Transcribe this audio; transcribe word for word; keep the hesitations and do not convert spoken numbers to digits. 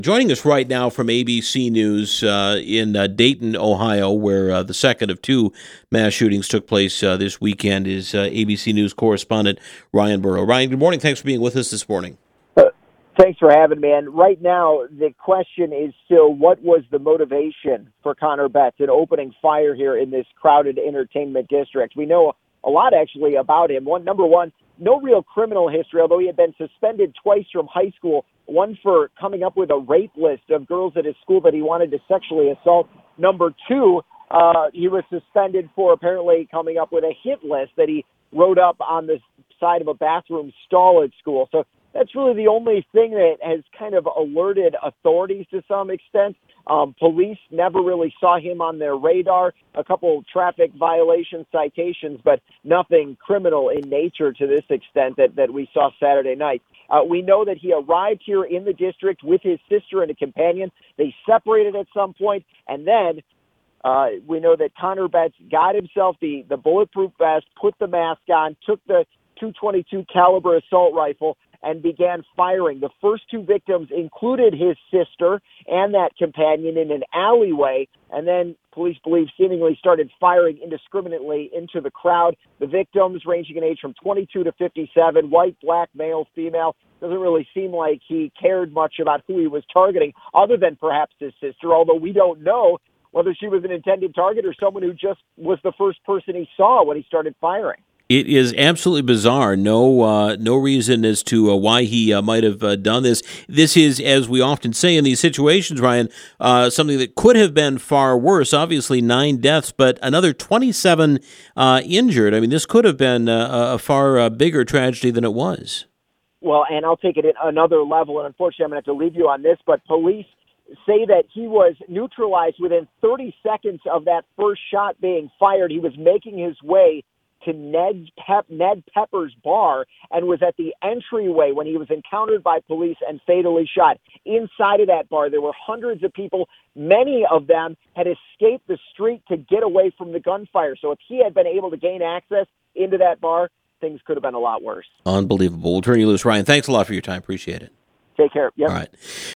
Joining us right now from A B C News uh, in uh, Dayton, Ohio, where uh, the second of two mass shootings took place uh, this weekend, is uh, A B C News correspondent Ryan Burrow. Ryan, good morning. Thanks for being with us this morning. Uh, thanks for having me. And right now, the question is still, what was the motivation for Connor Betts in opening fire here in this crowded entertainment district? We know a lot, actually, about him. One, number one, no real criminal history, although he had been suspended twice from high school, one for coming up with a rape list of girls at his school that he wanted to sexually assault. Number two, uh, he was suspended for apparently coming up with a hit list that he wrote up on the side of a bathroom stall at school. So that's really the only thing that has kind of alerted authorities to some extent. Um, police never really saw him on their radar. A couple traffic violation citations, but nothing criminal in nature to this extent that, that we saw Saturday night. Uh, we know that he arrived here in the district with his sister and a companion. They separated at some point, and then uh, we know that Connor Betts got himself the, the bulletproof vest, put the mask on, took the two twenty-two caliber assault rifle, and began firing. The first two victims included his sister and that companion in an alleyway, and then police believe seemingly started firing indiscriminately into the crowd. The victims ranging in age from twenty-two to fifty-seven, white, black, male, female. Doesn't really seem like he cared much about who he was targeting, other than perhaps his sister, although we don't know whether she was an intended target or someone who just was the first person he saw when he started firing. It is absolutely bizarre. No, uh, no reason as to uh, why he uh, might have uh, done this. This is, as we often say in these situations, Ryan, uh, something that could have been far worse. Obviously, nine deaths, but another twenty-seven uh, injured. I mean, this could have been uh, a far uh, bigger tragedy than it was. Well, and I'll take it at another level, and unfortunately, I'm going to have to leave you on this, but police say that he was neutralized within thirty seconds of that first shot being fired. He was making his way to Ned, Pep, Ned Pepper's bar and was at the entryway when he was encountered by police and fatally shot. Inside of that bar, there were hundreds of people. Many of them had escaped the street to get away from the gunfire. So if he had been able to gain access into that bar, things could have been a lot worse. Unbelievable. We'll turn you loose. Ryan, thanks a lot for your time. Appreciate it. Take care. Yep. All right.